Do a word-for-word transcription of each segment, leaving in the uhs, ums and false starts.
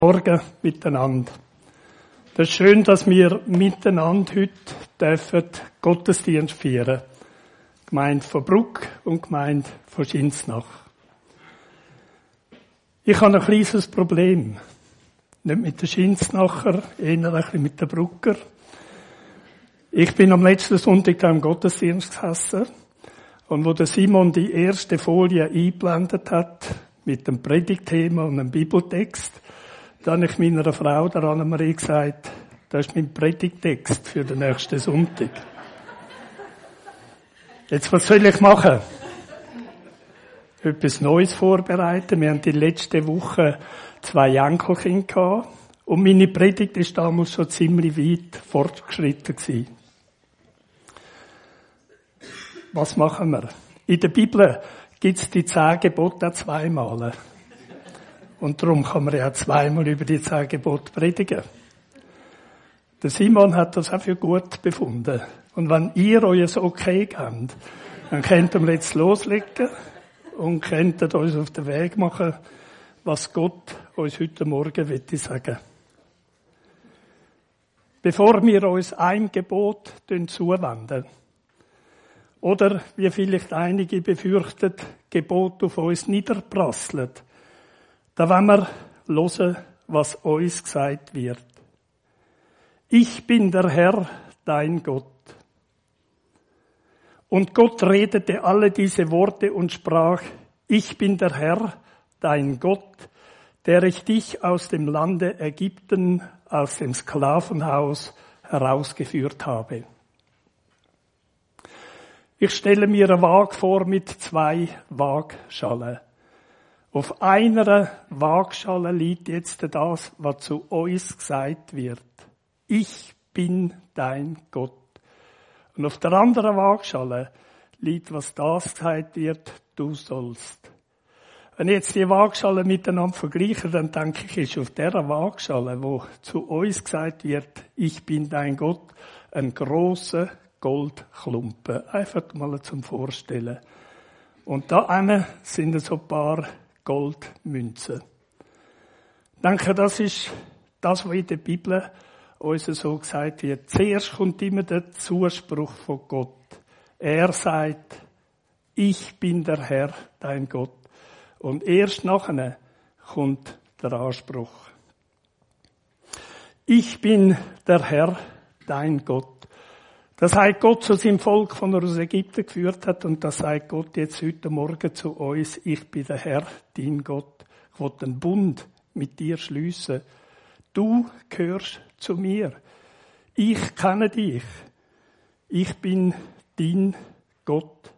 Morgen miteinander. Das ist schön, dass wir miteinander heute dürfen Gottesdienst feiern. Gemeinde von Bruck und Gemeinde von Schinsnach. Ich habe ein kleines Problem. Nicht mit den Schinsnacher, eher ein bisschen mit den Brucker. Ich bin am letzten Sonntag im Gottesdienst gesessen und wo der Simon die erste Folie eingeblendet hat mit dem Predigtthema und einem Bibeltext, da habe ich meiner Frau, der Annemarie, gesagt, das ist mein Predigttext für den nächsten Sonntag. Jetzt, was soll ich machen? Etwas Neues vorbereiten. Wir haben die letzte Woche zwei Enkelkinder gehabt. Und meine Predigt ist damals schon ziemlich weit fortgeschritten gewesen. Was machen wir? In der Bibel gibt es die zehn Gebote auch zweimal. Und darum kann man ja zweimal über die zehn Gebote predigen. Der Simon hat das auch für gut befunden. Und wenn ihr euch okay habt, dann könnt ihr jetzt loslegen und könnt uns auf den Weg machen, was Gott uns heute Morgen möchte sagen. Bevor wir uns einem Gebot zuwenden, oder wie vielleicht einige befürchten, Gebot auf uns niederprasseln, da wollen wir hören, was uns gesagt wird. Ich bin der Herr, dein Gott. Und Gott redete alle diese Worte und sprach, ich bin der Herr, dein Gott, der ich dich aus dem Lande Ägypten, aus dem Sklavenhaus herausgeführt habe. Ich stelle mir eine Waage vor mit zwei Waagschalen. Auf einer Waagschale liegt jetzt das, was zu uns gesagt wird. Ich bin dein Gott. Und auf der anderen Waagschale liegt, was das gesagt wird, du sollst. Wenn ich jetzt die Waagschalen miteinander vergleiche, dann denke ich, ist auf dieser Waagschale, wo zu uns gesagt wird, ich bin dein Gott, ein grosser Goldklumpen. Einfach mal zum Vorstellen. Und da hinten sind so ein paar Goldmünzen. Ich denke, das ist das, was in der Bibel uns so gesagt wird. Zuerst kommt immer der Zuspruch von Gott. Er sagt, ich bin der Herr, dein Gott. Und erst nachher kommt der Anspruch. Ich bin der Herr, dein Gott. Das sagt Gott zu seinem Volk, von er aus Ägypten geführt hat, und das sagt Gott jetzt heute Morgen zu uns, ich bin der Herr, dein Gott. Ich will den Bund mit dir schliessen. Du gehörst zu mir. Ich kenne dich. Ich bin dein Gott.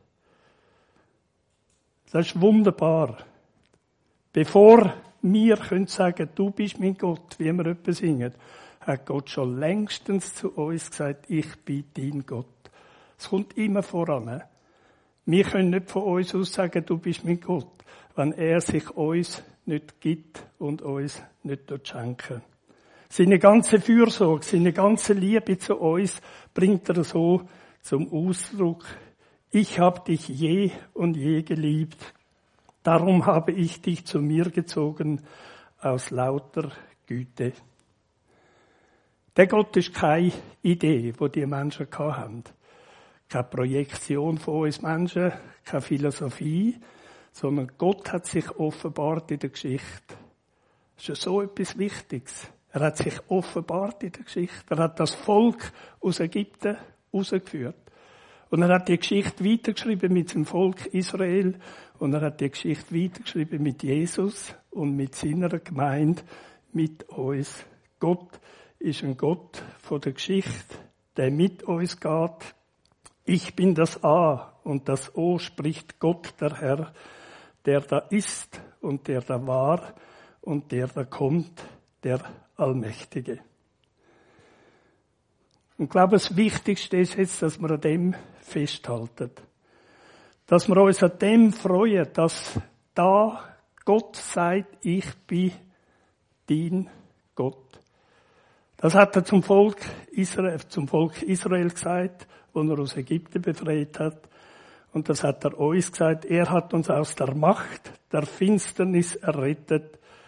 Das ist wunderbar. Bevor wir können sagen, du bist mein Gott, wie wir etwas singen, hat Gott schon längstens zu uns gesagt, ich bin dein Gott. Es kommt immer voran. Wir können nicht von uns aus sagen, du bist mein Gott, wenn er sich uns nicht gibt und uns nicht schenken. Seine ganze Fürsorge, seine ganze Liebe zu uns bringt er so zum Ausdruck. Ich habe dich je und je geliebt. Darum habe ich dich zu mir gezogen aus lauter Güte. Der Gott ist keine Idee, die die Menschen hatten. Keine Projektion von uns Menschen, keine Philosophie, sondern Gott hat sich offenbart in der Geschichte. Das ist so etwas Wichtiges. Er hat sich offenbart in der Geschichte. Er hat das Volk aus Ägypten rausgeführt. Und er hat die Geschichte weitergeschrieben mit dem Volk Israel. Und er hat die Geschichte weitergeschrieben mit Jesus und mit seiner Gemeinde, mit uns. Gott ist ein Gott von der Geschichte, der mit uns geht. Ich bin das A und das O spricht Gott, der Herr, der da ist und der da war und der da kommt, der Allmächtige. Und ich glaube, das Wichtigste ist jetzt, dass wir an dem festhalten. Dass wir uns an dem freuen, dass da Gott sagt, ich bin dein Gott. Das hat er zum Volk Israel, zum Volk Israel gesagt, als er aus Ägypten befreit hat. Und das hat er uns gesagt. Er hat uns aus der Macht der Finsternis errettet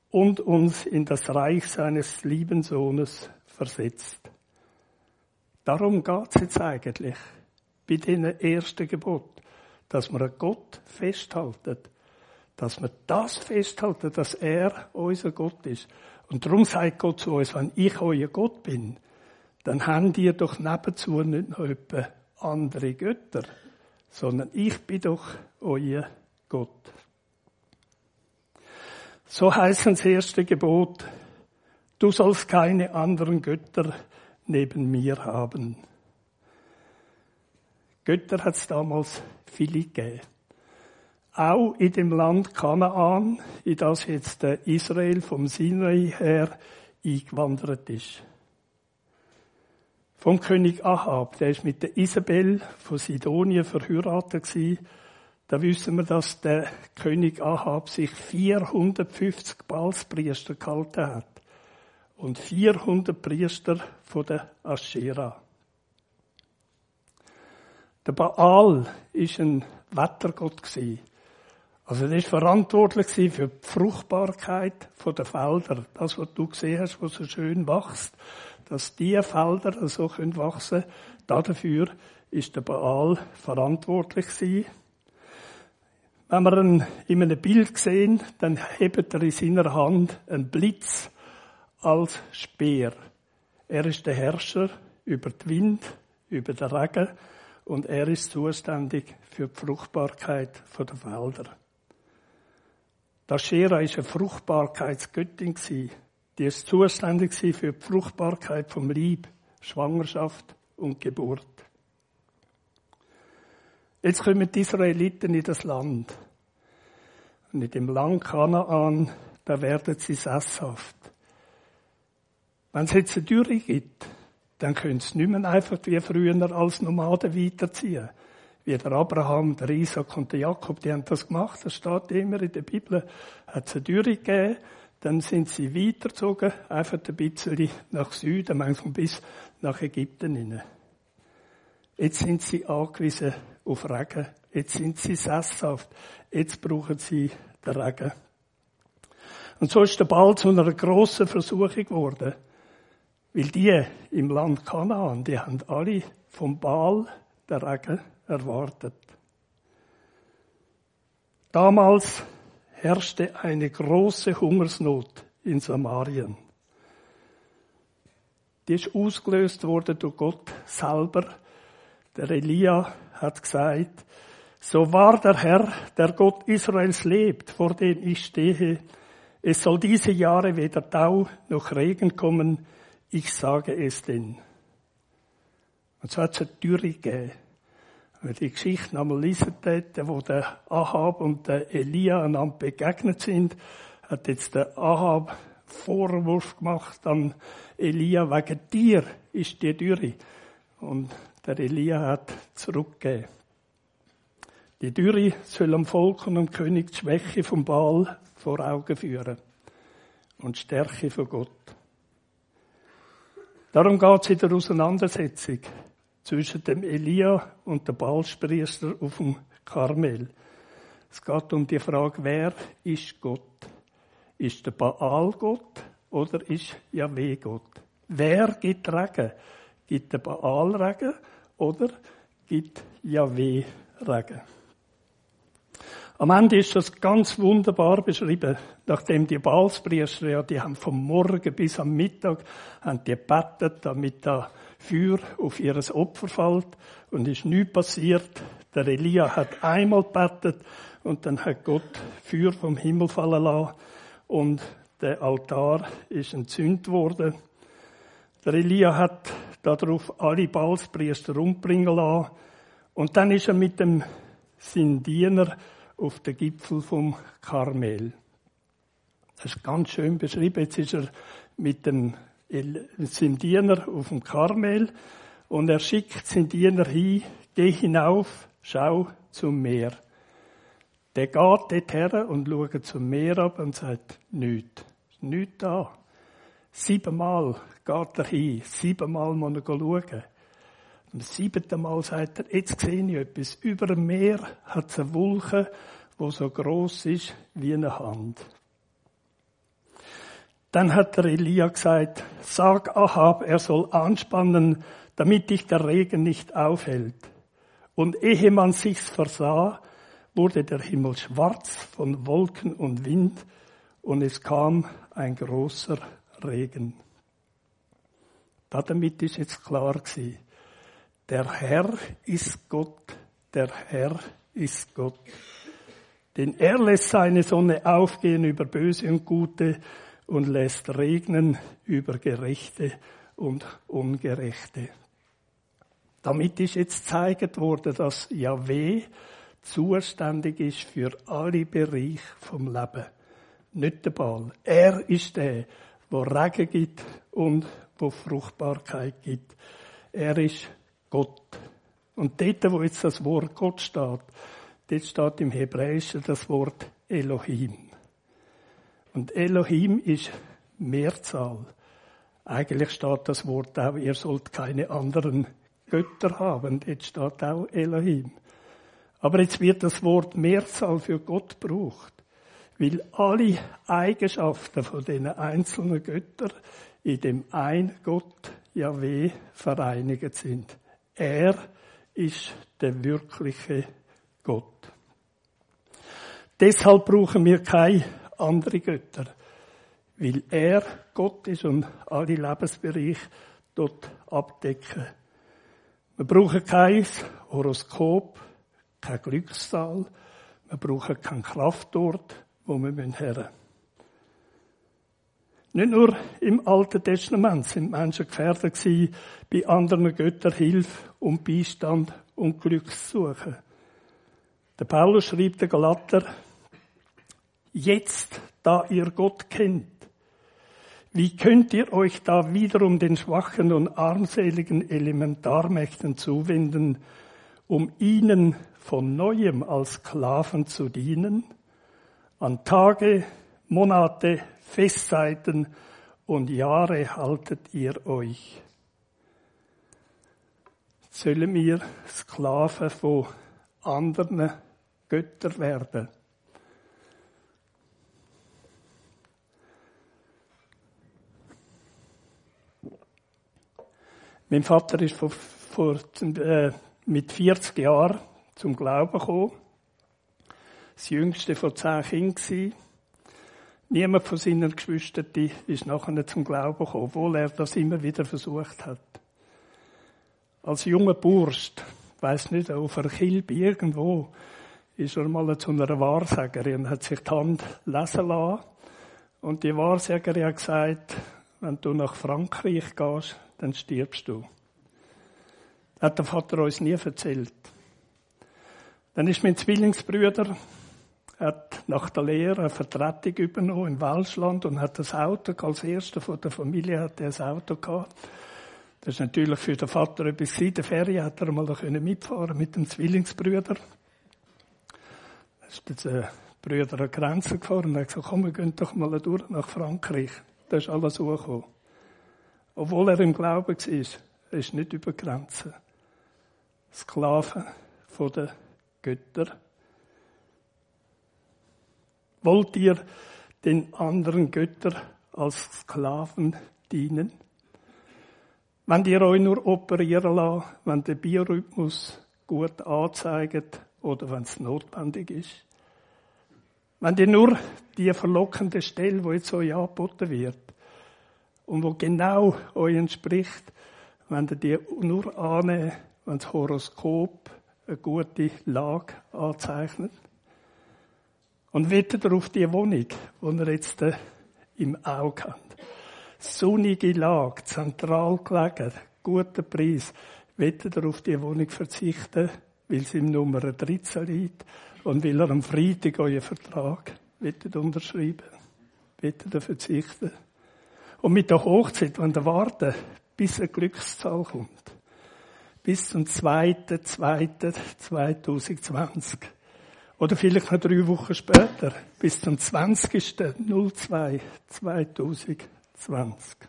und uns in das Reich seines lieben Sohnes versetzt. Darum geht es jetzt eigentlich bei diesem ersten Gebot, dass wir an Gott festhalten, dass wir das festhalten, dass er unser Gott ist. Und darum sagt Gott zu uns, wenn ich euer Gott bin, dann habt ihr doch nebenzu nicht noch etwa andere Götter, sondern ich bin doch euer Gott. So heißt das erste Gebot, du sollst keine anderen Götter neben mir haben. Götter hat es damals viele gegeben. Auch in dem Land Kanaan, in das jetzt Israel vom Sinai her eingewandert ist. Vom König Ahab, der ist mit der Isabel von Sidonien verheiratet gewesen. Da wissen wir, dass der König Ahab sich vierhundertfünfzig Baalspriester gehalten hat. Und vierhundert Priester von der Aschera. Der Baal ist ein Wettergott gewesen. Also er ist verantwortlich für die Fruchtbarkeit der Felder. Das, was du gesehen hast, was so schön wächst, dass diese Felder so wachsen können, dafür ist der Baal verantwortlich gewesen. Wenn wir ihn in einem Bild sehen, dann hebt er in seiner Hand einen Blitz als Speer. Er ist der Herrscher über den Wind, über den Regen und er ist zuständig für die Fruchtbarkeit der Felder. Die Aschera war eine Fruchtbarkeitsgöttin. Die ist zuständig für die Fruchtbarkeit vom Leib, Schwangerschaft und Geburt. Jetzt kommen die Israeliten in das Land. Und in dem Land Kanaan, da werden sie sesshaft. Wenn es jetzt eine Dürre gibt, dann können sie nicht mehr einfach wie früher als Nomaden weiterziehen. Wie der Abraham, der Isaac und der Jakob, die haben das gemacht. Das steht immer in der Bibel. Hat es eine Dürre gegeben, dann sind sie weitergezogen, einfach ein bisschen nach Süden, manchmal bis nach Ägypten hinein. Jetzt sind sie angewiesen auf Regen. Jetzt sind sie sesshaft. Jetzt brauchen sie den Regen. Und so ist der Baal zu einer grossen Versuchung geworden. Weil die im Land Kanaan, die haben alle vom Baal den Regen erwartet. Damals herrschte eine große Hungersnot in Samarien. Die ist ausgelöst worden durch Gott selber. Der Elia hat gesagt, so wahr der Herr, der Gott Israels lebt, vor dem ich stehe, es soll diese Jahre weder Tau noch Regen kommen, ich sage es denn. Und so hat es eine Dürre gegeben. Wenn die Geschichte einmal lesen täten, wo der Ahab und der Elia einander begegnet sind, hat jetzt der Ahab Vorwurf gemacht an Elia, wegen dir ist die Dürre. Und der Elia hat zurückgegeben. Die Dürre soll am Volk und am König die Schwäche vom Baal vor Augen führen und die Stärke von Gott. Darum geht es in der Auseinandersetzung zwischen dem Elia und dem Baalspriester auf dem Karmel. Es geht um die Frage, wer ist Gott? Ist der Baal Gott oder ist Jahwe Gott? Wer gibt Regen? Gibt der Baal Regen oder gibt Jahwe Regen? Am Ende ist das ganz wunderbar beschrieben. Nachdem die Baalspriester, ja, die haben vom Morgen bis am Mittag, haben die gebetet, damit da Feuer auf ihr Opfer fällt. Und ist nichts passiert. Der Elia hat einmal gebetet und dann hat Gott Feuer vom Himmel fallen lassen. Und der Altar ist entzündet worden. Der Elia hat darauf alle Baalspriester umbringen lassen. Und dann ist er mit dem seinen Diener auf den Gipfel vom Karmel. Das ist ganz schön beschrieben. Jetzt ist er mit dem seinem Diener auf dem Karmel und er schickt seinen Diener hin, geh hinauf, schau zum Meer. Der geht dort her und schaut zum Meer ab und sagt, nichts. Nichts da. Siebenmal geht er hin, siebenmal muss er schauen. Am siebten Mal sagt er, jetzt sehe ich etwas. Über dem Meer hat es eine Wolke, die so gross ist wie eine Hand. Dann hat der Elia gesagt, sag Ahab, er soll anspannen, damit dich der Regen nicht aufhält. Und ehe man sich's versah, wurde der Himmel schwarz von Wolken und Wind und es kam ein großer Regen. Damit ist jetzt klar gewesen, der Herr ist Gott, der Herr ist Gott. Denn er lässt seine Sonne aufgehen über Böse und Gute und lässt regnen über Gerechte und Ungerechte. Damit ist jetzt gezeigt worden, dass Jahwe zuständig ist für alle Bereiche vom Leben. Nicht der Baal. Er ist der, der Regen gibt und wo Fruchtbarkeit gibt. Er ist Gott. Und dort, wo jetzt das Wort Gott steht, dort steht im Hebräischen das Wort Elohim. Und Elohim ist Mehrzahl. Eigentlich steht das Wort auch, ihr sollt keine anderen Götter haben. Dort steht auch Elohim. Aber jetzt wird das Wort Mehrzahl für Gott gebraucht, weil alle Eigenschaften von diesen einzelnen Göttern in dem ein Gott Jahwe vereinigt sind. Er ist der wirkliche Gott. Deshalb brauchen wir keine anderen Götter, weil er Gott ist und alle Lebensbereiche dort abdecken. Wir brauchen kein Horoskop, kein Glückszahl, wir brauchen keinen Kraftort, wo wir hin müssen. Nicht nur im Alten Testament sind Menschen gefährdet gewesen, bei anderen Göttern Hilfe und Beistand und Glück zu suchen. Der Paulus schreibt den Galater, jetzt, da ihr Gott kennt, wie könnt ihr euch da wiederum den schwachen und armseligen Elementarmächten zuwenden, um ihnen von Neuem als Sklaven zu dienen? An Tage, Monate, Festzeiten und Jahre haltet ihr euch. Sollen wir Sklaven von anderen Göttern werden? Mein Vater ist vor, vor, äh, mit vierzig Jahren zum Glauben gekommen. Das jüngste von zehn Kindern. Niemand von seinen Geschwistern ist nachher zum Glauben gekommen, obwohl er das immer wieder versucht hat. Als junger Bursch, ich weiss nicht, auf einer Kilbe irgendwo, ist er mal zu einer Wahrsagerin und hat sich die Hand lesen lassen. Und die Wahrsagerin hat gesagt, wenn du nach Frankreich gehst, dann stirbst du. Das hat der Vater uns nie erzählt. Dann ist mein Zwillingsbruder, hat nach der Lehre eine Vertretung übernommen im Welschland und hat das Auto, als erster von der Familie hat er ein Auto gehabt. Das ist natürlich für den Vater etwas gewesen. In der Ferien hat er mal mitfahren mit dem Zwillingsbruder. Da ist der Brüder an die Grenze gefahren und hat gesagt, komm, wir gehen doch mal durch nach Frankreich. Da ist alles hochgekommen. Obwohl er im Glauben war, er ist nicht über Grenzen. Sklaven von den Göttern. Wollt ihr den anderen Göttern als Sklaven dienen? Wenn ihr euch nur operieren lasst, wenn der Biorhythmus gut anzeigt oder wenn es notwendig ist. Wenn ihr nur die verlockende Stelle, die jetzt euch angeboten wird und wo genau euch entspricht, wenn ihr die nur annehmt, wenn das Horoskop eine gute Lage anzeichnet. Und wettet ihr auf die Wohnung, die ihr jetzt im Auge habt. Sonnige Lage, zentral gelegen, guter Preis. Wettet ihr auf die Wohnung verzichten, weil sie im Nummer dreizehn liegt und weil ihr am Freitag euren Vertrag wettet unterschreiben. Wettet ihr verzichten. Und mit der Hochzeit, wenn ihr warten, bis eine Glückszahl kommt. Bis zum zweiten zweiten zweitausendzwanzig. Oder vielleicht noch drei Wochen später, bis zum zwanzigsten zweiten zweitausendzwanzig.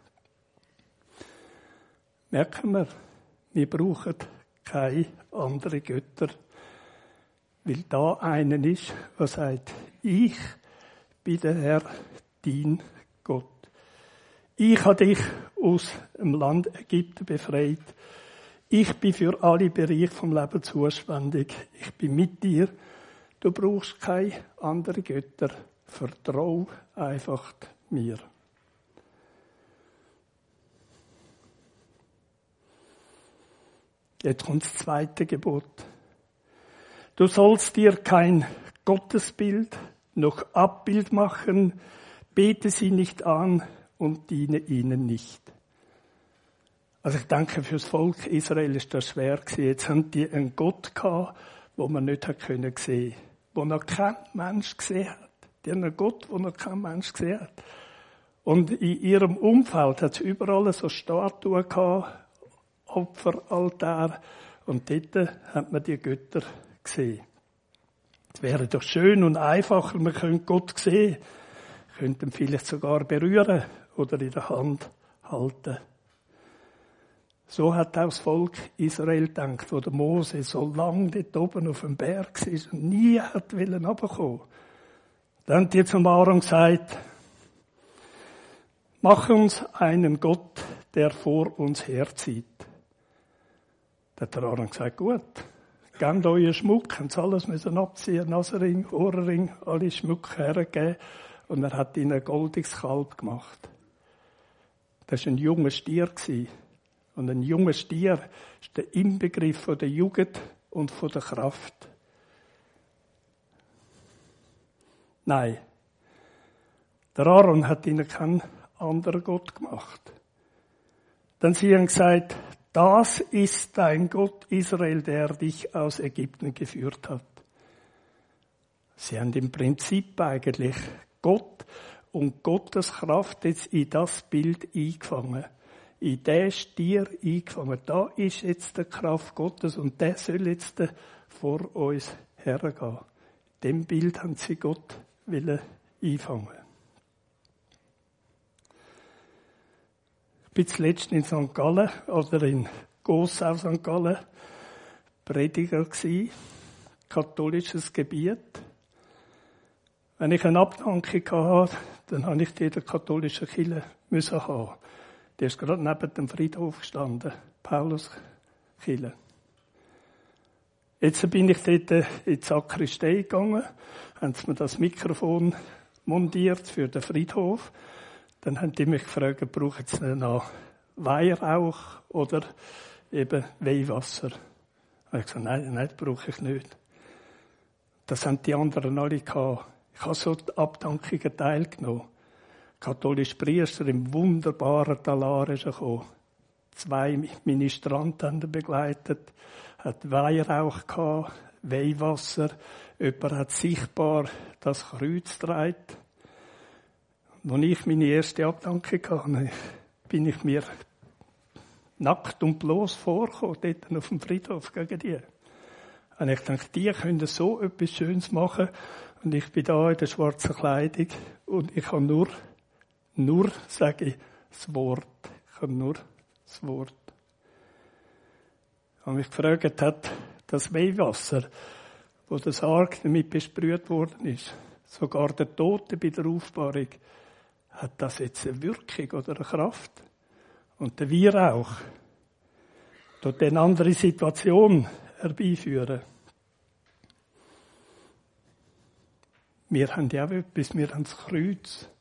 Merken wir, wir brauchen keine anderen Götter, weil da einer ist, der sagt, ich bin der Herr, dein Gott. Ich habe dich aus dem Land Ägypten befreit. Ich bin für alle Bereiche vom Leben zuständig. Ich bin mit dir. Du brauchst keine anderen Götter. Vertrau einfach mir. Jetzt kommt das zweite Gebot. Du sollst dir kein Gottesbild noch Abbild machen, bete sie nicht an und diene ihnen nicht. Also ich denke, für das Volk Israel ist das schwer gewesen. Jetzt haben die einen Gott gehabt, wo man nicht hat können sehen, wo noch kein Mensch gesehen hat. Die haben einen Gott, wo noch kein Mensch gesehen hat. Und in ihrem Umfeld hat es überall so Statuen gehabt, Opferaltar, und dort hat man die Götter gesehen. Es wäre doch schön und einfacher, man könnte Gott sehen, könnte ihn vielleicht sogar berühren oder in der Hand halten. So hat auch das Volk Israel gedacht, wo der Mose so lange dort oben auf dem Berg war und nie hat wollen runterkommen. Dann hat die zum Aaron gesagt, mach uns einen Gott, der vor uns herzieht. Da hat der Aaron gesagt, gut, gebt euren Schmuck, haben sie alles müssen abziehen, Nasenring, Ohrring, alle Schmuck hergegeben, und er hat ihnen ein goldiges Kalb gemacht. Das war ein junger Stier. Und ein junger Stier ist der Inbegriff von der Jugend und von der Kraft. Nein, der Aaron hat ihnen keinen anderen Gott gemacht. Dann sie haben gesagt, das ist dein Gott Israel, der dich aus Ägypten geführt hat. Sie haben im Prinzip eigentlich Gott und Gottes Kraft jetzt in das Bild eingefangen. In den Stier eingefangen. Da ist jetzt die Kraft Gottes und der soll jetzt vor uns hergehen. In dem Bild haben sie Gott wollen einfangen. Ich bin zuletzt in Sankt Gallen oder in Gossau Sankt Gallen Prediger gsi, katholisches Gebiet. Wenn ich eine Abdankung hatte, dann habe ich die in der katholischen Kirche müssen haben. Die ist gerade neben dem Friedhof gestanden, Pauluskirche. Jetzt bin ich dort in die Sakristei gegangen, haben sie mir das Mikrofon montiert für den Friedhof. Dann haben die mich gefragt, brauchen sie noch Weihrauch oder eben Weihwasser? Da habe ich gesagt, nein, nein, das brauche ich nicht. Das haben die anderen alle gehabt. Ich habe so die Abdankungen teilgenommen. Katholische Priester im wunderbaren Talar ist gekommen. Zwei Ministranten haben ihn begleitet, hat Weihrauch gehabt, Weihwasser. Jemand hat sichtbar das Kreuz getragen. Als ich meine erste Abdankung hatte, bin ich mir nackt und bloß vorgekommen, dort auf dem Friedhof gegen die. Und ich dachte, die können so etwas Schönes machen. Und ich bin da in der schwarzen Kleidung und ich habe nur, nur, sage ich, das Wort. Ich habe nur das Wort. Und mich gefragt hat, das Weihwasser, wo das Ark damit besprüht worden ist, sogar der Tote bei der Aufbahrung, hat das jetzt eine Wirkung oder eine Kraft? Und der Weihrauch dort eine andere Situation herbeiführen. Wir haben ja auch etwas, wir haben das Kreuz.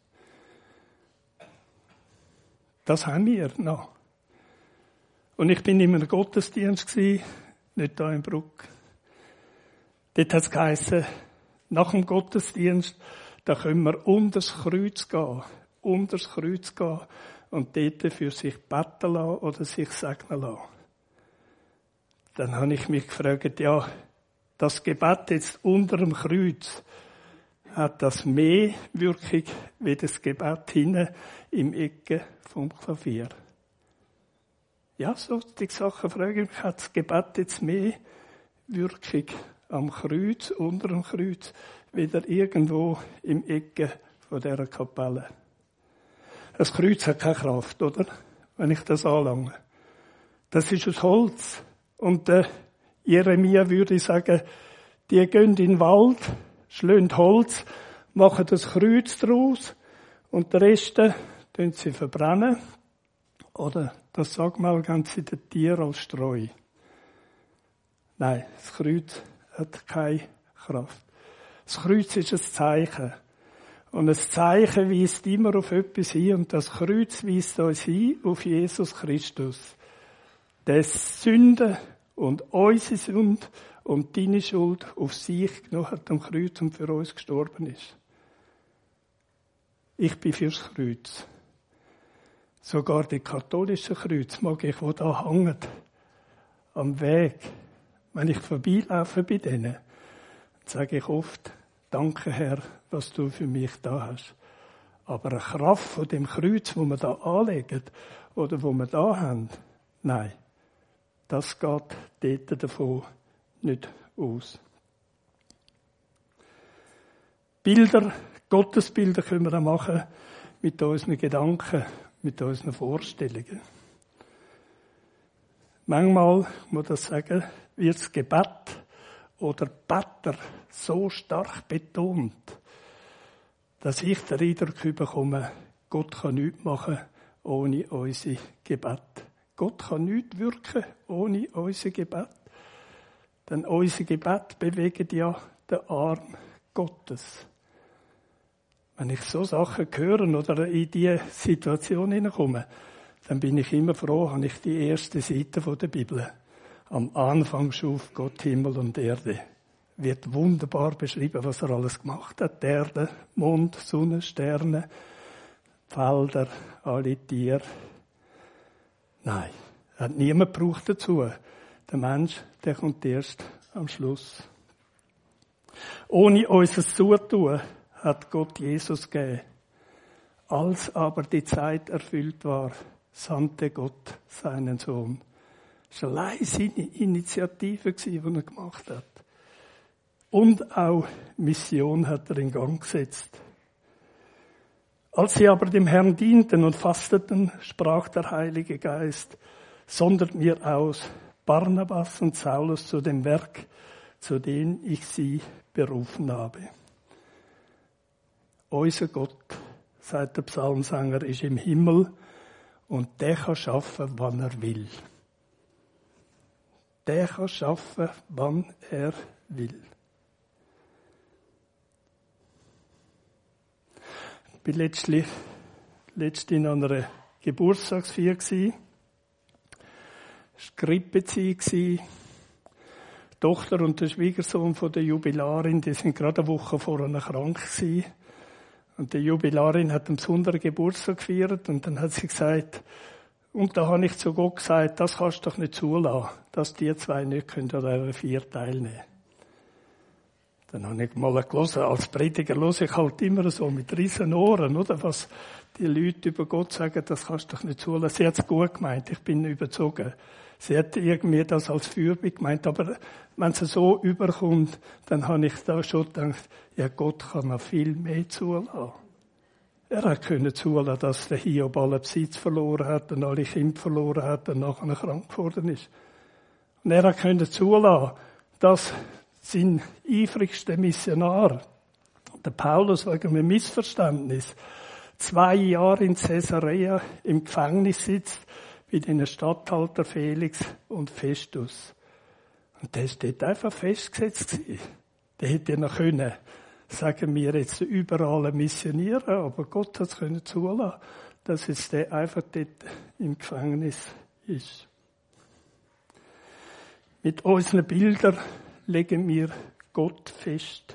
Das haben wir noch. Und ich bin in einem Gottesdienst gewesen, nicht da in Bruck. Dort hat es geheißen, nach dem Gottesdienst, da können wir unter das Kreuz gehen, unter das Kreuz gehen und dort für sich beten lassen oder sich segnen lassen. Dann habe ich mich gefragt, ja, das Gebet jetzt unter dem Kreuz, hat das mehr Wirkung wie das Gebet hinten im Ecke vom Klavier? Ja, solche Sachen frage ich mich, hat das Gebet jetzt mehr Wirkung am Kreuz, unter dem Kreuz, wieder irgendwo im Ecke von dieser Kapelle? Das Kreuz hat keine Kraft, oder? Wenn ich das anlange. Das ist aus Holz. Und der Jeremia würde sagen, die gehen in den Wald, schlagen Holz, machen das Kreuz draus und der Rest, tun sie verbrennen oder das Sagmal geben sie den Tieren als Streu. Nein, das Kreuz hat keine Kraft. Das Kreuz ist ein Zeichen. Und ein Zeichen weist immer auf etwas hin und das Kreuz weist uns hin auf Jesus Christus. Der Sünde und unsere Sünde und deine Schuld auf sich genommen hat am Kreuz und für uns gestorben ist. Ich bin fürs Kreuz. Sogar die katholischen Kreuz mag ich, die da hängen, am Weg. Wenn ich vorbeilaufe bei denen, sage ich oft, danke Herr, was du für mich da hast. Aber eine Kraft von dem Kreuz, wo wir da anlegen oder wo wir da haben, nein, das geht dort davon nicht aus. Bilder, Gottesbilder können wir auch machen mit unseren Gedanken, mit unseren Vorstellungen. Manchmal, ich muss das sagen, wird das Gebet oder Better so stark betont, dass ich den Eindruck bekomme, Gott kann nichts machen ohne unser Gebet. Gott kann nichts wirken ohne unser Gebet. Denn unser Gebet bewegt ja den Arm Gottes. Wenn ich so Sachen höre oder in diese Situation hineinkomme, dann bin ich immer froh, habe ich die erste Seite der Bibel. Am Anfang schuf Gott Himmel und Erde. Wird wunderbar beschrieben, was er alles gemacht hat. Die Erde, Mond, Sonne, Sterne, Felder, alle Tiere. Nein, hat niemand gebraucht dazu. Der Mensch, der kommt erst am Schluss. Ohne unser Zutun hat Gott Jesus gegeben. Als aber die Zeit erfüllt war, sandte Gott seinen Sohn. Es war allein seine Initiative, die er gemacht hat. Und auch Mission hat er in Gang gesetzt. Als sie aber dem Herrn dienten und fasteten, sprach der Heilige Geist, sondert mir aus Barnabas und Saulus zu dem Werk, zu dem ich sie berufen habe. Unser Gott, sagt der Psalmsänger, ist im Himmel und der kann schaffen, wann er will. Der kann schaffen, wann er will. Ich war letztlich, letztlich in einer Geburtstagsfeier. Es war Grippezeit. Die Tochter und der Schwiegersohn von der Jubilarin, die sind gerade eine Woche vorher krank gewesen. Und die Jubilarin hat einen besonderen Geburtstag gefeiert und dann hat sie gesagt, und da habe ich zu Gott gesagt, das kannst du doch nicht zulassen, dass die zwei nicht an dieser Feier teilnehmen können. Dann habe ich mal gelesen, als Prediger höre ich halt immer so mit riesen Ohren, oder? Was die Leute über Gott sagen, das kannst du doch nicht zulassen. Sie hat es gut gemeint, ich bin überzogen. Sie hat irgendwie das als Fürbitte gemeint, aber wenn es so überkommt, dann habe ich da schon gedacht, ja, Gott kann noch viel mehr zulassen. Er hat können zulassen, dass der Hiob alle Besitz verloren hat und alle Kinder verloren hat und nachher krank geworden ist. Und er hat können zulassen, dass sein eifrigster Missionar, der Paulus, wegen einem Missverständnis, zwei Jahre in Caesarea im Gefängnis sitzt, bei den Statthalter Felix und Festus. Und der ist dort einfach festgesetzt gewesen. Der hätte ja noch können, sagen wir jetzt, überall missionieren, aber Gott hat es können zulassen, dass jetzt der einfach dort im Gefängnis ist. Mit unseren Bildern legen wir Gott fest.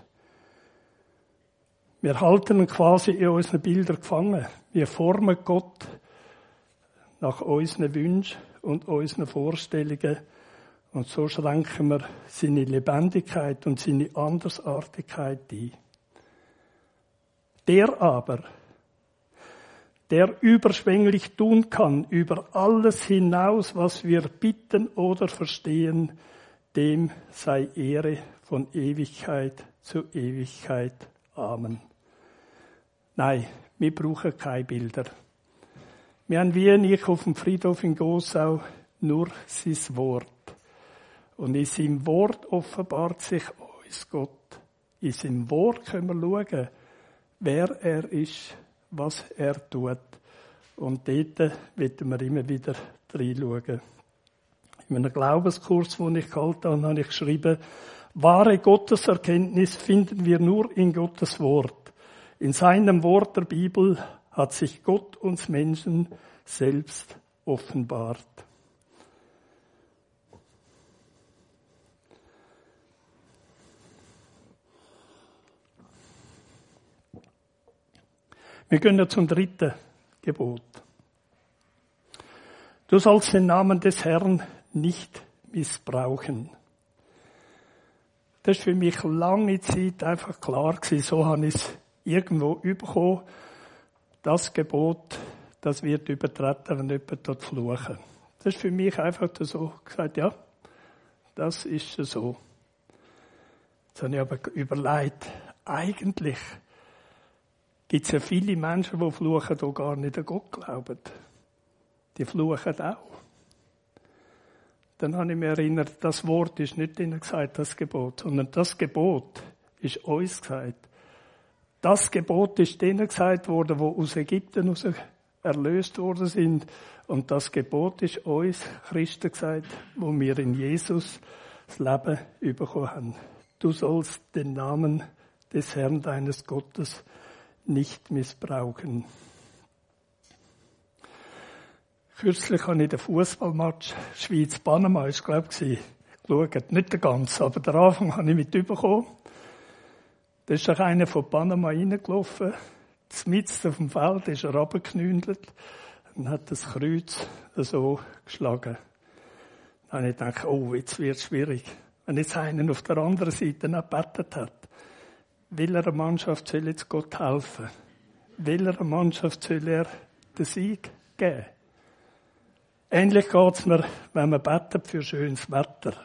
Wir halten ihn quasi in unseren Bildern gefangen. Wir formen Gott nach unseren Wünschen und unseren Vorstellungen. Und so schränken wir seine Lebendigkeit und seine Andersartigkeit ein. Der aber, der überschwänglich tun kann, über alles hinaus, was wir bitten oder verstehen, dem sei Ehre von Ewigkeit zu Ewigkeit. Amen. Nein, wir brauchen keine Bilder. Wir haben wie ich auf dem Friedhof in Gossau nur sein Wort. Und in seinem Wort offenbart sich uns Gott. In seinem Wort können wir schauen, wer er ist, was er tut. Und dort werden wir immer wieder reinschauen. In einem Glaubenskurs, den ich gehalten habe, habe ich geschrieben, wahre Gotteserkenntnis finden wir nur in Gottes Wort. In seinem Wort der Bibel hat sich Gott uns Menschen selbst offenbart. Wir gehen zum dritten Gebot. Du sollst den Namen des Herrn nicht missbrauchen. Das war für mich lange Zeit einfach klar gewesen. So habe ich es irgendwo bekommen. Das Gebot, das wird übertreten, wenn jemand dort fluchen. Das ist für mich einfach so gesagt, ja, das ist so. Jetzt habe ich aber überlegt, eigentlich gibt es ja viele Menschen, die fluchen, die gar nicht an Gott glauben. Die fluchen auch. Dann habe ich mich erinnert, das Wort ist nicht ihnen gesagt, das Gebot, sondern das Gebot ist uns gesagt. Das Gebot ist denen gesagt worden, die aus Ägypten raus erlöst worden sind. Und das Gebot ist uns Christen gesagt, wo wir in Jesus das Leben bekommen haben. Du sollst den Namen des Herrn deines Gottes nicht missbrauchen. Kürzlich habe ich den Fußballmatch Schweiz-Panama, ich glaube, geschaut. Nicht den ganzen, aber den Anfang habe ich mitbekommen. Da ist doch einer von Panama reingelaufen. Mitten auf dem Feld ist er runtergeknündelt und hat das Kreuz so geschlagen. Dann habe ich gedacht, oh, jetzt wird es schwierig. Wenn jetzt einer auf der anderen Seite noch gebetet hat, welcher Mannschaft soll jetzt Gott helfen? Welcher Mannschaft soll er den Sieg geben? Ähnlich geht es mir, wenn man betet für schönes Wetter.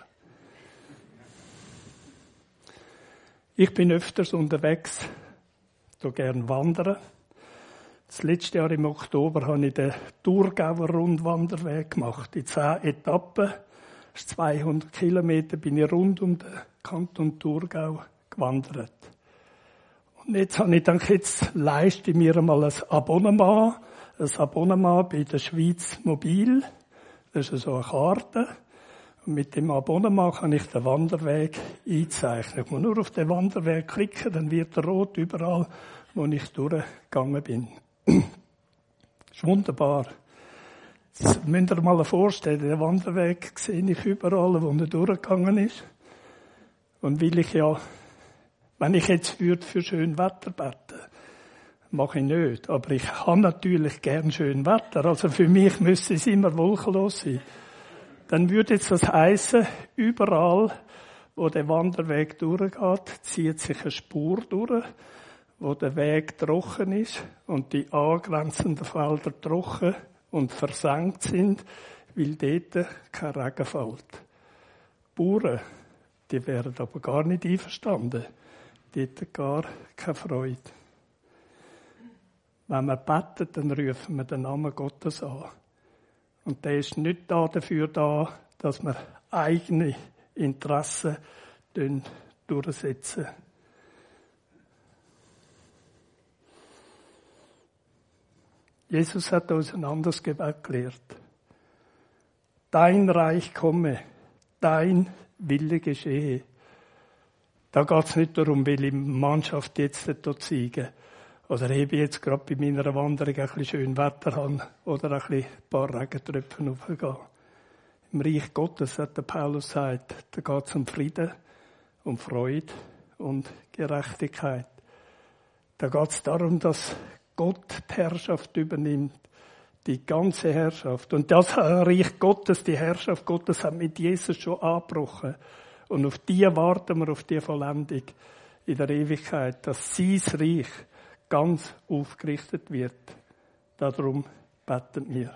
Ich bin öfters unterwegs, so gern wandern. Das letzte Jahr im Oktober habe ich den Thurgauer Rundwanderweg gemacht. In zehn Etappen, zweihundert Kilometer, bin ich rund um den Kanton Thurgau gewandert. Und jetzt habe ich gedacht, jetzt leiste ich mir einmal ein Abonnement, ein Abonnement bei der Schweiz Mobil. Das ist so eine Karte. Und mit dem Abonnement kann ich den Wanderweg einzeichnen. Ich muss nur auf den Wanderweg klicken, dann wird er rot überall, wo ich durchgegangen bin. Das ist wunderbar. Jetzt müsst ihr mal vorstellen, den Wanderweg sehe ich überall, wo er durchgegangen ist. Und will ich ja, wenn ich jetzt würde für schön Wetter beten, mache ich nicht. Aber ich habe natürlich gern schön Wetter. Also für mich müsste es immer wolkenlos sein. Dann würde jetzt das heissen, überall, wo der Wanderweg durchgeht, zieht sich eine Spur durch, wo der Weg trocken ist und die angrenzenden Felder trocken und versenkt sind, weil dort kein Regen fällt. Die Bauern, die wären aber gar nicht einverstanden. Dort gar keine Freude. Wenn wir beten, dann rufen wir den Namen Gottes an. Und der ist nicht da dafür da, dass wir eigene Interessen durchsetzen. Jesus hat uns ein anderes Gebet gelehrt. Dein Reich komme, dein Wille geschehe. Da geht es nicht darum, welche Mannschaft jetzt dort siegen. Oder ob ich jetzt gerade bei meiner Wanderung ein bisschen schön Wetter habe oder ein, bisschen ein paar Regentröpfen raufgehen. Im Reich Gottes, hat der Paulus gesagt, da geht es um Frieden, um Freude und Gerechtigkeit. Da geht es darum, dass Gott die Herrschaft übernimmt, die ganze Herrschaft. Und das Reich Gottes, die Herrschaft Gottes, hat mit Jesus schon angebrochen. Und auf die warten wir, auf die Vollendung in der Ewigkeit, dass sein Reich ganz aufgerichtet wird. Darum beten wir.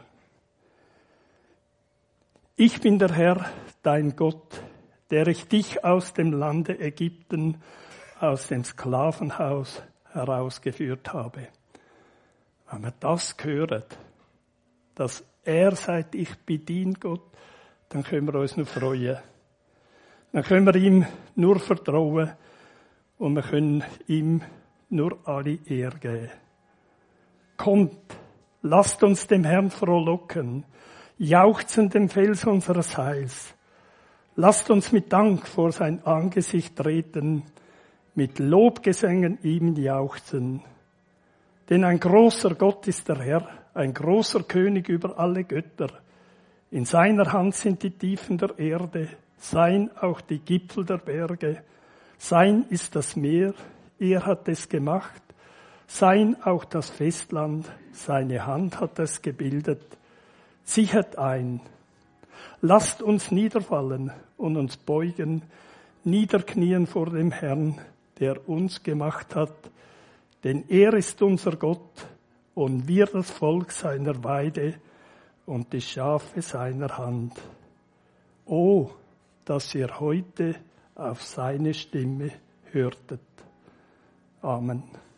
Ich bin der Herr, dein Gott, der ich dich aus dem Lande Ägypten, aus dem Sklavenhaus herausgeführt habe. Wenn wir das hören, dass er sagt, ich bin dein Gott, dann können wir uns nur freuen. Dann können wir ihm nur vertrauen und wir können ihm nur alle Ehre geben. Kommt, Lasst uns dem Herrn frohlocken, jauchzen dem Fels unseres Heils. Lasst uns mit Dank vor sein Angesicht treten, mit Lobgesängen ihm jauchzen. Denn ein großer Gott ist der Herr, ein großer König über alle Götter. In seiner Hand sind die Tiefen der Erde, sein auch die Gipfel der Berge. Sein ist das Meer, er hat es gemacht. Sein auch das Festland, seine Hand hat es gebildet. Sichert ein. Lasst uns niederfallen und uns beugen, niederknien vor dem Herrn, der uns gemacht hat. Denn er ist unser Gott und wir das Volk seiner Weide und die Schafe seiner Hand. O, dass ihr heute auf seine Stimme hörtet. Amen.